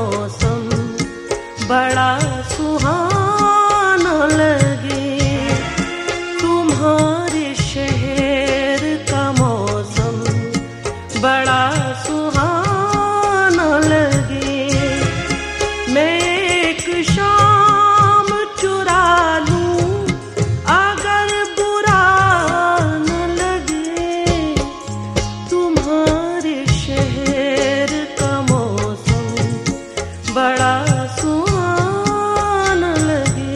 मौसम बड़ा सुहाना लगे। तुम्हारे शहर का मौसम बड़ा सुहाना लगे। मैं एक शाम चुरा लूं अगर बुरा न लगे। तुम्हारे शहर का मौसम बड़ा सुहाना लगे।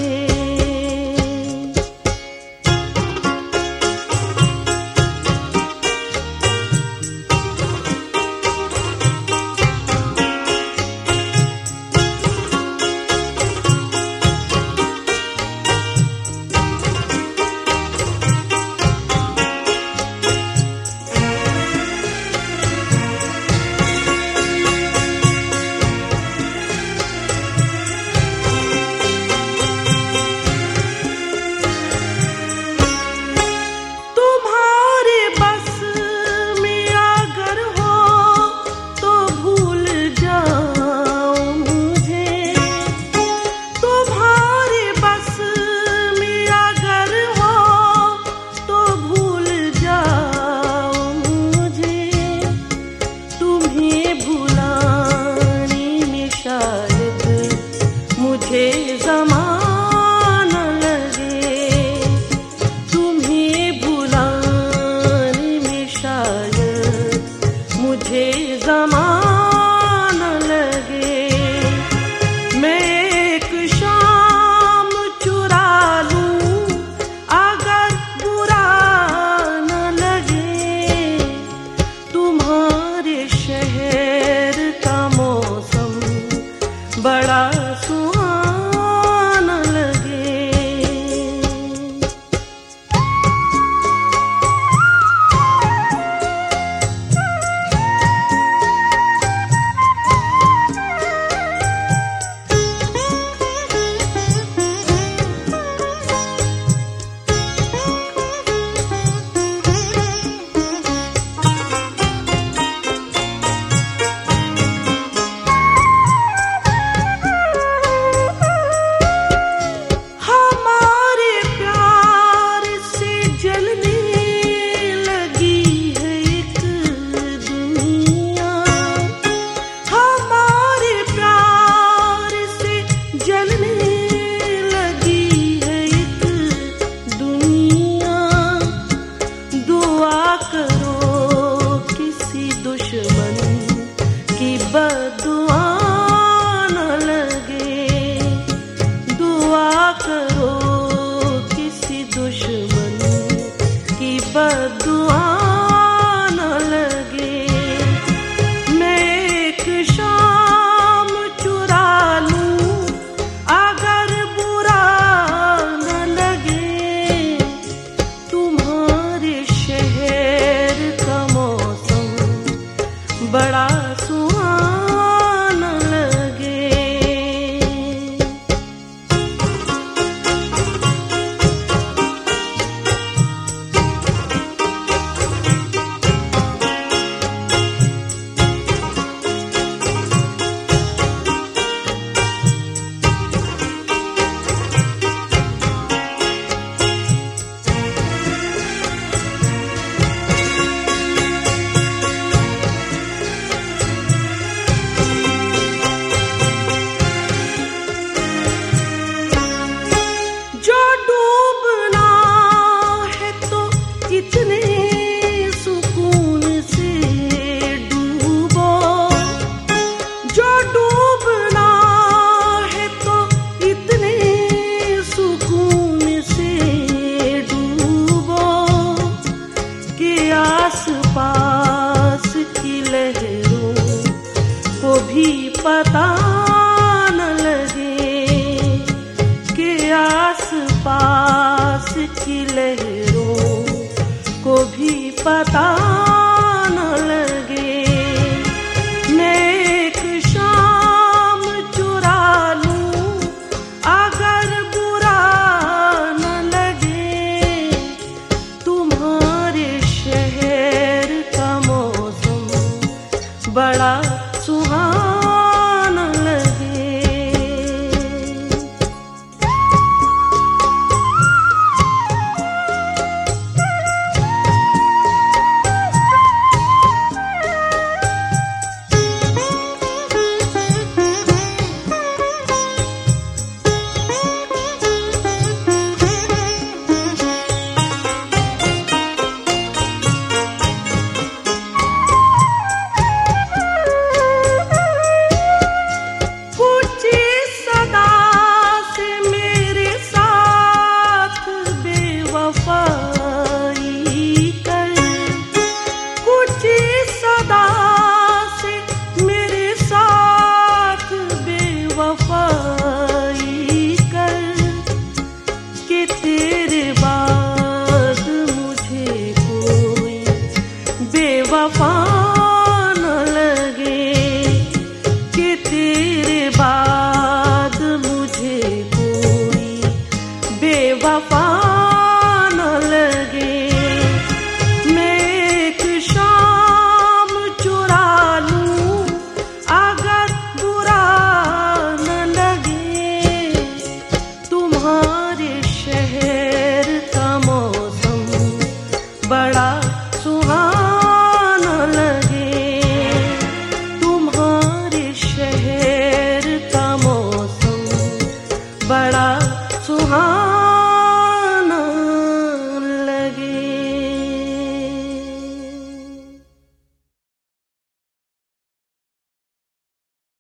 मुझे ज़माना लगे। तुम्हें भुलाने में शायद मुझे ज़माना लगे। मैं एक शाम चुरा लूं अगर बुरा न लगे। तुम्हारे शहर का मौसम बड़ा सुहाना लगे। बदुआ न लगे। दुआ करो किसी दुश्मन की बदुआ न लगे। मैं एक शाम चुरा लूं अगर बुरा न लगे। तुम्हारे शहर का मौसम बड़ा सुहाना लगे। पास की लहरों को भी पता न लगे कि आस पास की लहरों को भी पता न लगे। मैं एक शाम चुरा लूं अगर बुरा न लगे। तुम्हारे शहर का मौसम बड़ा सुहाना लगे। तेरे बाद मुझे कोई बेवफा न लगे। मैं एक शाम चुरा लूं अगर बुरा न लगे। तुम्हारे शहर का मौसम बड़ा सुहाना लगे। तुम्हारे शहर का मौसम बड़ा सुहाना